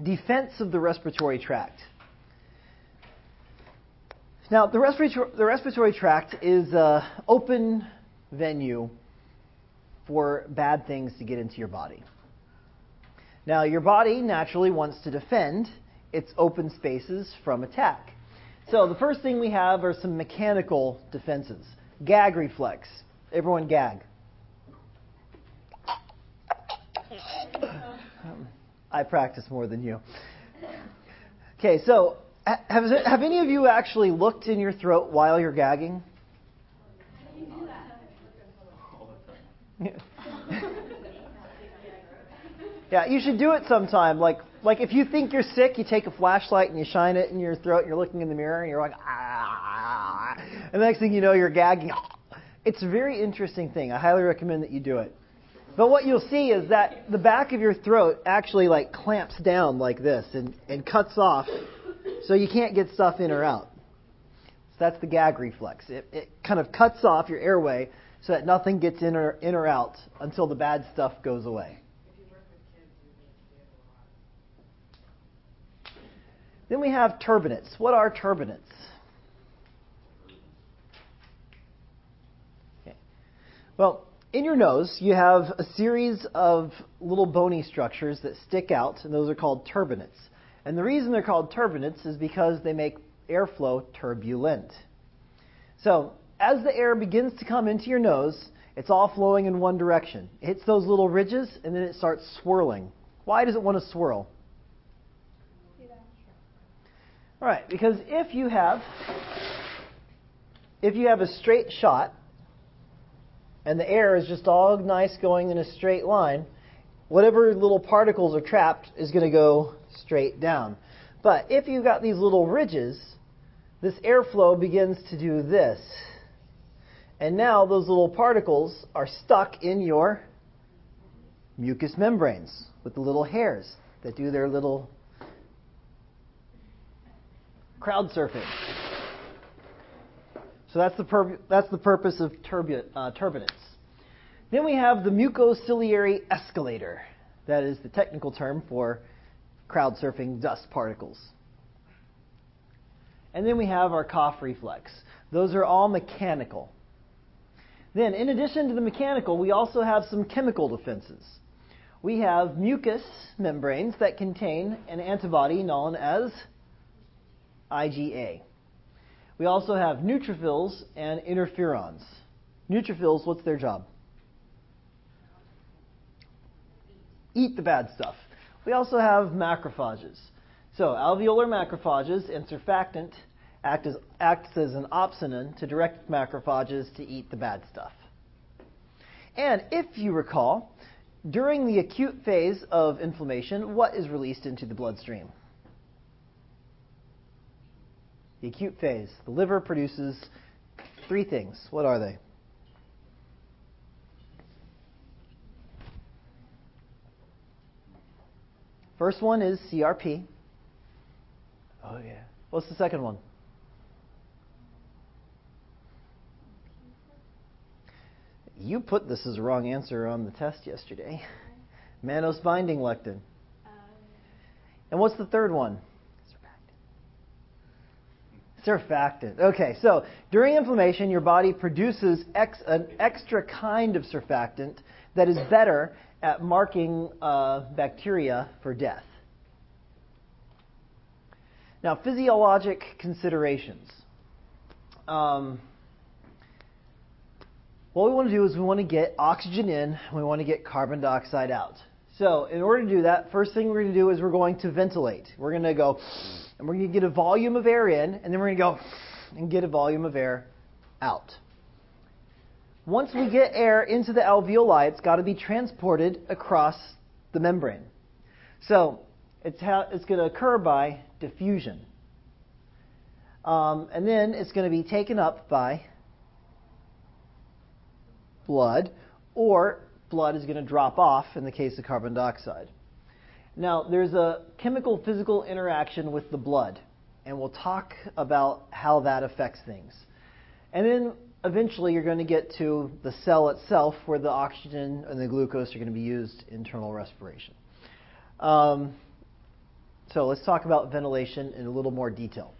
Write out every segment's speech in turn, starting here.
defense of the respiratory tract. Now, the respiratory tract is an open venue for bad things to get into your body. Now, your body naturally wants to defend its open spaces from attack. So the first thing we have are some mechanical defenses. Gag reflex. Everyone gag. I practice more than you. Okay, so have any of you actually looked in your throat while you're gagging? Yeah, you should do it sometime. Like if you think you're sick, you take a flashlight and you shine it in your throat, and you're looking in the mirror, and you're like, ah. And the next thing you know, you're gagging. It's a very interesting thing. I highly recommend that you do it. But what you'll see is that the back of your throat actually like clamps down like this and cuts off, so you can't get stuff in or out. So that's the gag reflex. It kind of cuts off your airway so that nothing gets in or out until the bad stuff goes away. Then we have turbinates. What are turbinates? Okay. Well, in your nose, you have a series of little bony structures that stick out, and those are called turbinates. And the reason they're called turbinates is because they make airflow turbulent. So, as the air begins to come into your nose, it's all flowing in one direction. It hits those little ridges, and then it starts swirling. Why does it want to swirl? All right, because if you have a straight shot, and the air is just all nice going in a straight line, whatever little particles are trapped is going to go straight down. But if you've got these little ridges, this airflow begins to do this. And now those little particles are stuck in your mucous membranes with the little hairs that do their little crowd surfing. So that's the purpose of turbinates. Then we have the mucociliary escalator. That is the technical term for crowd surfing dust particles. And then we have our cough reflex. Those are all mechanical. Then, in addition to the mechanical, we also have some chemical defenses. We have mucous membranes that contain an antibody known as IgA. We also have neutrophils and interferons. Neutrophils, what's their job? Eat the bad stuff. We also have macrophages. So alveolar macrophages and surfactant acts as an opsonin to direct macrophages to eat the bad stuff. And if you recall, during the acute phase of inflammation, what is released into the bloodstream? The acute phase. The liver produces 3 things. What are they? First one is CRP. Oh, yeah. What's the second one? You put this as a wrong answer on the test yesterday. Mannose binding lectin. And what's the third one? Surfactant. Okay, so during inflammation, your body produces an extra kind of surfactant that is better at marking bacteria for death. Now, physiologic considerations. What we want to do is we want to get oxygen in, and we want to get carbon dioxide out. So in order to do that, first thing we're going to do is we're going to ventilate. We're going to go, and we're going to get a volume of air in, and then we're going to go and get a volume of air out. Once we get air into the alveoli, it's got to be transported across the membrane. So it's going to occur by diffusion. And then it's going to be taken up by blood, or blood is going to drop off in the case of carbon dioxide. Now, there's a chemical-physical interaction with the blood, and we'll talk about how that affects things. And then eventually you're going to get to the cell itself, where the oxygen and the glucose are going to be used in internal respiration. So let's talk about ventilation in a little more detail.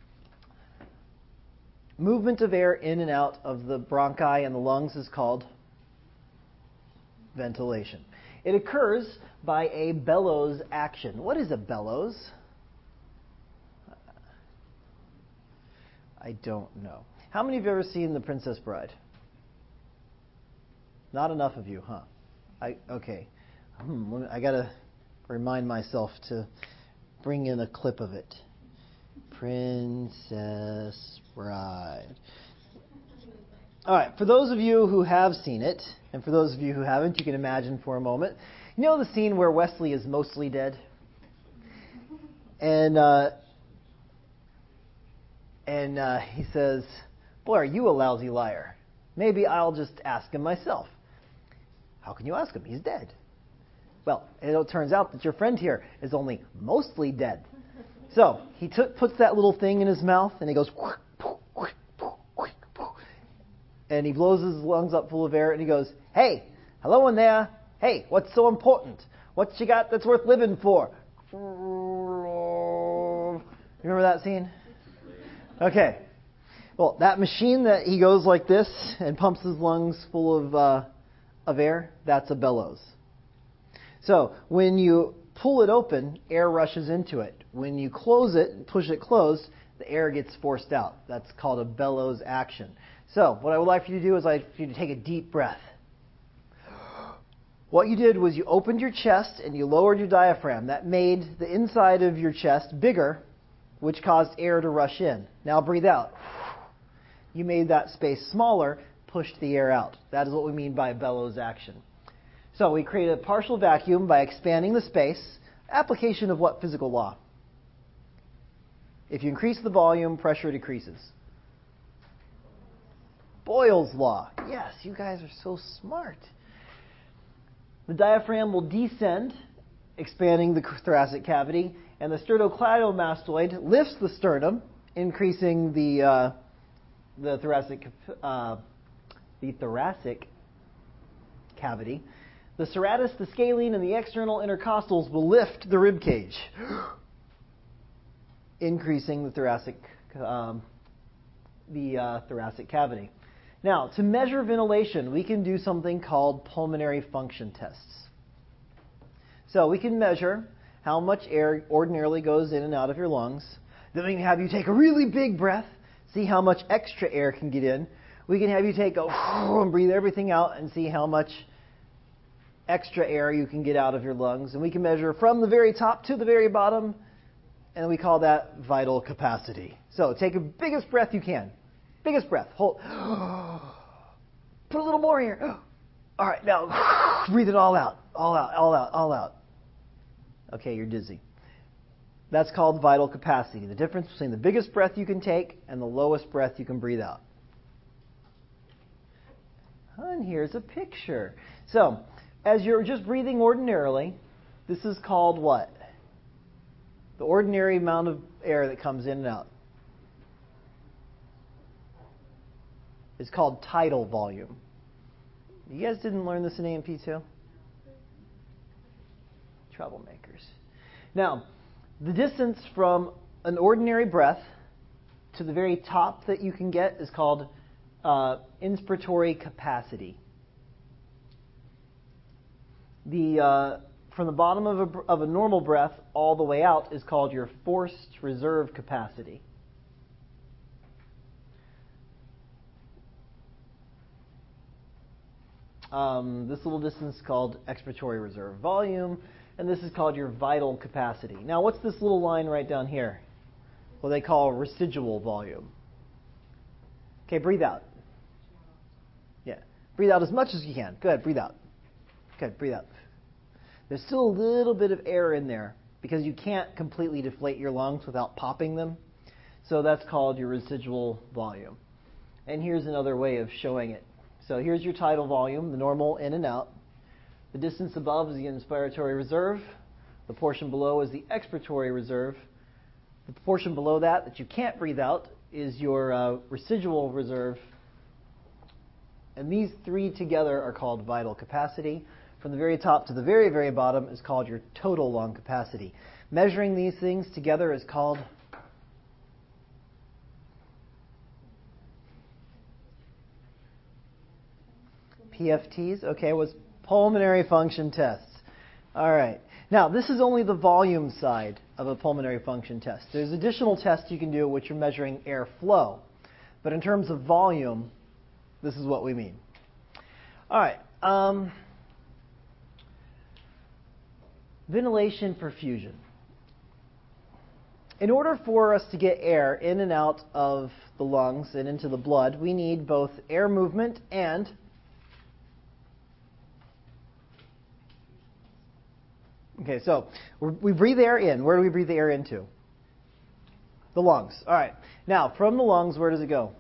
Movement of air in and out of the bronchi and the lungs is called ventilation. It occurs by a bellows action. What is a bellows? I don't know. How many of you have ever seen The Princess Bride? Not enough of you, huh? Okay. I gotta remind myself to bring in a clip of it. Princess Bride. All right, for those of you who have seen it, and for those of you who haven't, you can imagine for a moment. You know the scene where Wesley is mostly dead? And he says, "Boy, are you a lousy liar. Maybe I'll just ask him myself." How can you ask him? He's dead. Well, it turns out that your friend here is only mostly dead. So he puts that little thing in his mouth, and he goes, and he blows his lungs up full of air, and he goes, "Hey, hello in there. Hey, what's so important? What you got that's worth living for?" You remember that scene? Okay. Well, that machine that he goes like this and pumps his lungs full of air, that's a bellows. So when you pull it open, air rushes into it. When you close it and push it closed, the air gets forced out. That's called a bellows action. So what I would like for you to do is I'd like for you to take a deep breath. What you did was you opened your chest and you lowered your diaphragm. That made the inside of your chest bigger, which caused air to rush in. Now breathe out. You made that space smaller, pushed the air out. That is what we mean by a bellows action. So we create a partial vacuum by expanding the space. Application of what physical law? If you increase the volume, pressure decreases. Boyle's law. Yes, you guys are so smart. The diaphragm will descend, expanding the thoracic cavity, and the sternocleidomastoid lifts the sternum, increasing the thoracic cavity. The serratus, the scalene, and the external intercostals will lift the rib cage, increasing the thoracic cavity. Now, to measure ventilation, we can do something called pulmonary function tests. So we can measure how much air ordinarily goes in and out of your lungs. Then we can have you take a really big breath, see how much extra air can get in. We can have you take and breathe everything out and see how much extra air you can get out of your lungs. And we can measure from the very top to the very bottom, and we call that vital capacity. So take the biggest breath you can. Biggest breath. Hold. Put a little more here. All right, now breathe it all out. All out, all out, all out. Okay, you're dizzy. That's called vital capacity. The difference between the biggest breath you can take and the lowest breath you can breathe out. And here's a picture. So, as you're just breathing ordinarily, this is called what? The ordinary amount of air that comes in and out. It's called tidal volume. You guys didn't learn this in A&P2? Troublemakers. Now, the distance from an ordinary breath to the very top that you can get is called inspiratory capacity. From the bottom of a normal breath all the way out is called your forced reserve capacity. This little distance is called expiratory reserve volume, and this is called your vital capacity. Now, what's this little line right down here? What they call residual volume. Okay, breathe out. Yeah, breathe out as much as you can. Good, breathe out. Good, breathe out. There's still a little bit of air in there because you can't completely deflate your lungs without popping them. So that's called your residual volume. And here's another way of showing it. So here's your tidal volume, the normal in and out. The distance above is the inspiratory reserve. The portion below is the expiratory reserve. The portion below that you can't breathe out is your residual reserve. And these three together are called vital capacity. from the very top to the very, very bottom is called your total lung capacity. Measuring these things together is called PFTs. Okay, was pulmonary function tests. All right. Now, this is only the volume side of a pulmonary function test. There's additional tests you can do which are measuring air flow. But in terms of volume, this is what we mean. All right. Ventilation perfusion. In order for us to get air in and out of the lungs and into the blood, we need both air movement and okay, so we breathe air in. Where do we breathe the air into? The lungs. All right. Now, from the lungs, where does it go?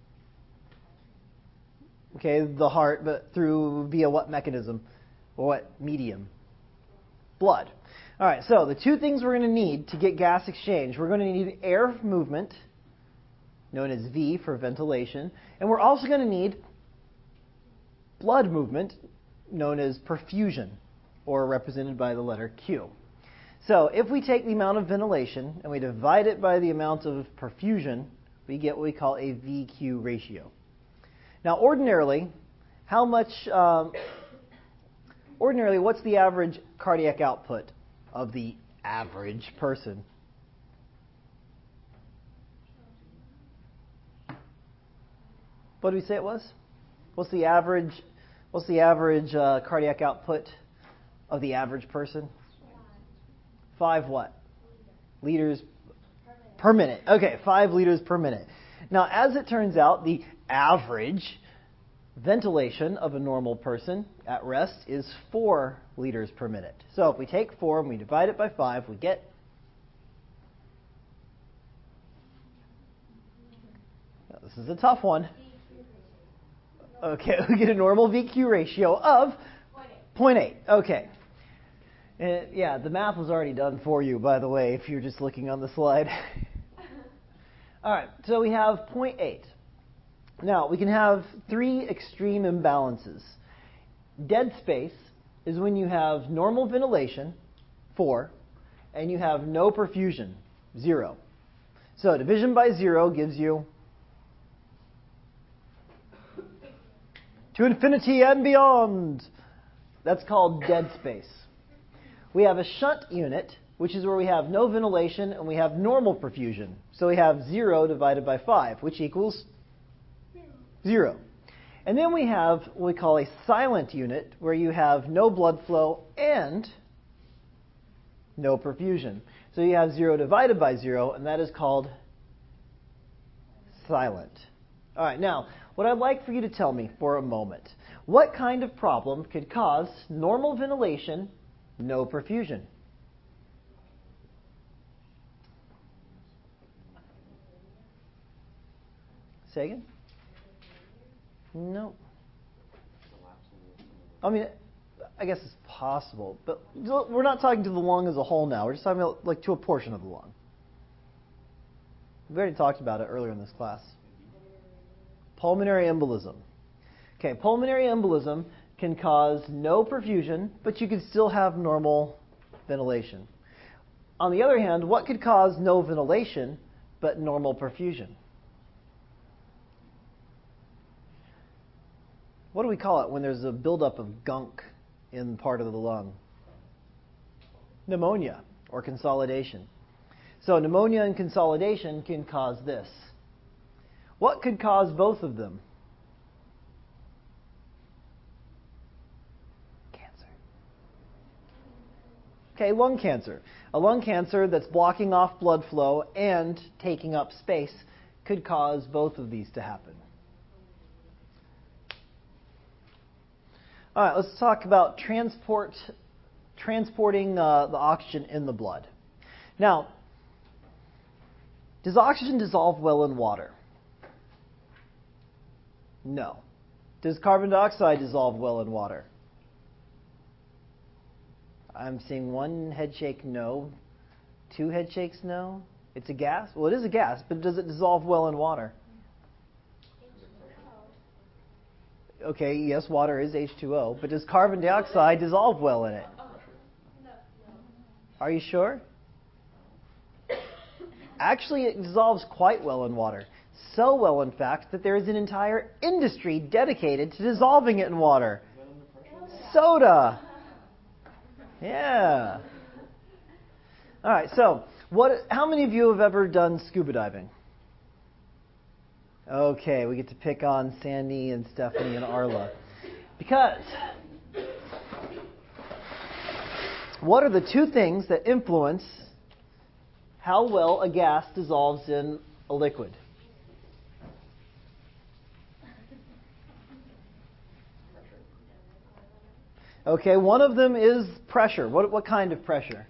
Okay, the heart, but via what mechanism? What medium? Blood. All right, so the two things we're going to need to get gas exchange, we're going to need air movement, known as V for ventilation, and we're also going to need blood movement, known as perfusion, or represented by the letter Q. So if we take the amount of ventilation and we divide it by the amount of perfusion, we get what we call a VQ ratio. Now, ordinarily, what's the average cardiac output of the average person? What did we say it was? What's the average cardiac output of the average person? 5 what? Liters per minute. Okay, 5 liters per minute. Now, as it turns out, the average ventilation of a normal person at rest is 4 liters per minute. So if we take 4 and we divide it by 5, we get now, this is a tough one. Okay, we get a normal VQ ratio of 0.8. Okay. Yeah, the math was already done for you, by the way, if you're just looking on the slide. All right, so we have 0.8. Now, we can have 3 extreme imbalances. Dead space is when you have normal ventilation, 4, and you have no perfusion, 0. So division by 0 gives you to infinity and beyond. That's called dead space. We have a shunt unit, which is where we have no ventilation and we have normal perfusion. So we have 0 divided by 5, which equals 0. And then we have what we call a silent unit, where you have no blood flow and no perfusion. So you have 0 divided by 0, and that is called silent. All right, now, what I'd like for you to tell me for a moment, what kind of problem could cause normal ventilation, no perfusion? Say again? No. I mean, I guess it's possible, but we're not talking to the lung as a whole now. We're just talking about like to a portion of the lung. We already talked about it earlier in this class. Pulmonary embolism. Okay, pulmonary embolism can cause no perfusion, but you could still have normal ventilation. On the other hand, what could cause no ventilation but normal perfusion? What do we call it when there's a buildup of gunk in part of the lung? Pneumonia or consolidation. So pneumonia and consolidation can cause this. What could cause both of them? Cancer. Okay, lung cancer. A lung cancer that's blocking off blood flow and taking up space could cause both of these to happen. All right, let's talk about transporting the oxygen in the blood. Now, does oxygen dissolve well in water? No. Does carbon dioxide dissolve well in water? I'm seeing 1 head shake no, 2 head shakes no. It's a gas? Well, it is a gas, but does it dissolve well in water? Okay, yes, water is H2O, but does carbon dioxide dissolve well in it? Are you sure? Actually, it dissolves quite well in water. So well, in fact, that there is an entire industry dedicated to dissolving it in water. Soda. Yeah. All right, so how many of you have ever done scuba diving? Okay, we get to pick on Sandy and Stephanie and Arla. Because what are the two things that influence how well a gas dissolves in a liquid? Okay, one of them is pressure. What kind of pressure?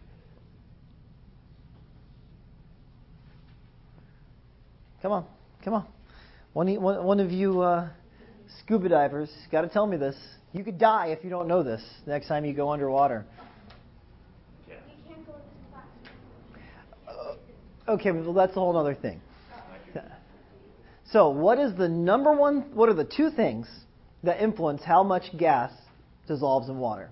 Come on. One of you scuba divers, got to tell me this. You could die if you don't know this next time you go underwater. We can't go to class. Okay, well that's a whole other thing. So, what are the two things that influence how much gas dissolves in water?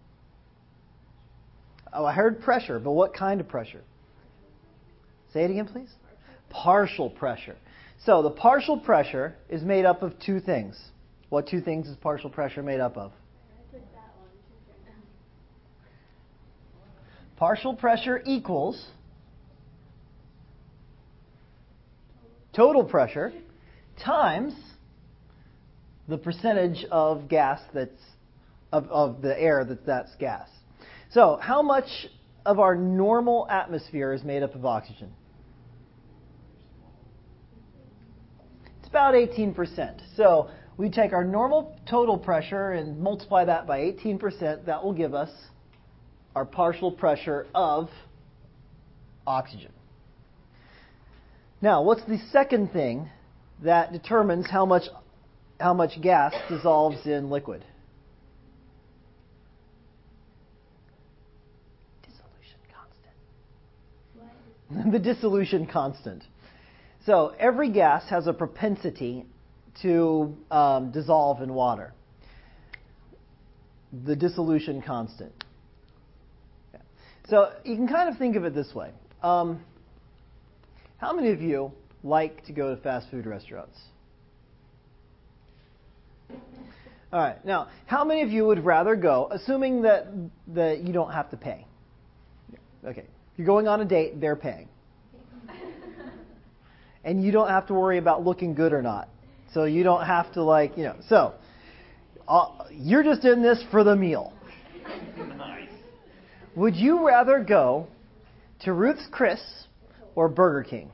Oh, I heard pressure, but what kind of pressure? Say it again, please. Partial pressure. So the partial pressure is made up of two things. What two things is partial pressure made up of? Partial pressure equals total pressure times the percentage of gas of the air that's gas. So how much of our normal atmosphere is made up of oxygen? It's about 18%. So we take our normal total pressure and multiply that by 18%. That will give us our partial pressure of oxygen. Now, what's the second thing that determines how much gas dissolves in liquid? Dissolution constant. The dissolution constant. So every gas has a propensity to dissolve in water. The dissolution constant. Yeah. So you can kind of think of it this way. How many of you like to go to fast food restaurants? All right. Now, how many of you would rather go, assuming that you don't have to pay? Okay. You're going on a date, they're paying. And you don't have to worry about looking good or not. So you don't have to So, you're just in this for the meal. Nice. Would you rather go to Ruth's Chris or Burger King?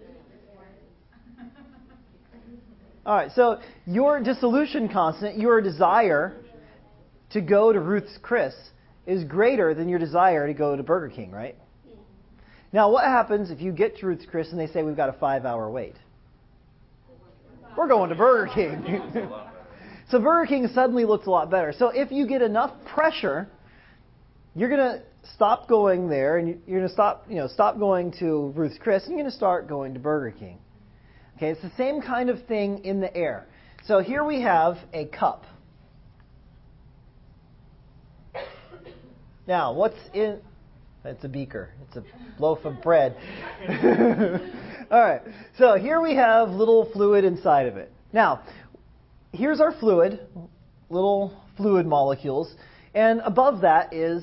All right, so your dissolution constant, your desire to go to Ruth's Chris is greater than your desire to go to Burger King, right? Now, what happens if you get to Ruth's Chris and they say we've got a 5-hour wait? We're going to Burger King. So Burger King suddenly looks a lot better. So if you get enough pressure, you're going to stop going there, and you're going to stop going to Ruth's Chris, and you're going to start going to Burger King. Okay, it's the same kind of thing in the air. So here we have a cup. Now, what's in... It's a beaker. It's a loaf of bread. All right. So here we have little fluid inside of it. Now, here's our fluid, little fluid molecules, and above that is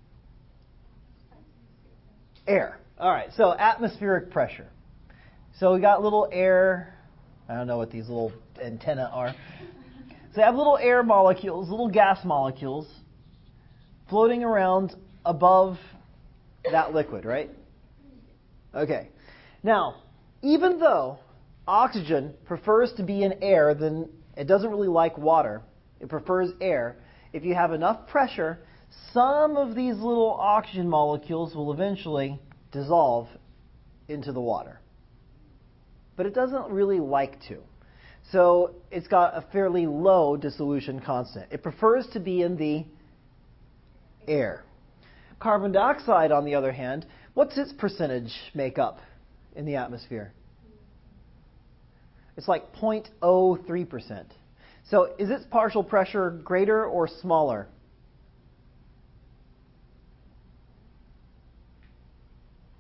air. All right. So atmospheric pressure. So we got little air. I don't know what these little antennae are. So I have little air molecules, little gas molecules, floating around above that liquid, right? Okay. Now, even though oxygen prefers to be in air, it doesn't really like water. It prefers air. If you have enough pressure, some of these little oxygen molecules will eventually dissolve into the water. But it doesn't really like to. So it's got a fairly low dissolution constant. It prefers to be in the air. Carbon dioxide, on the other hand, what's its percentage make up in the atmosphere? It's like 0.03%. So is its partial pressure greater or smaller?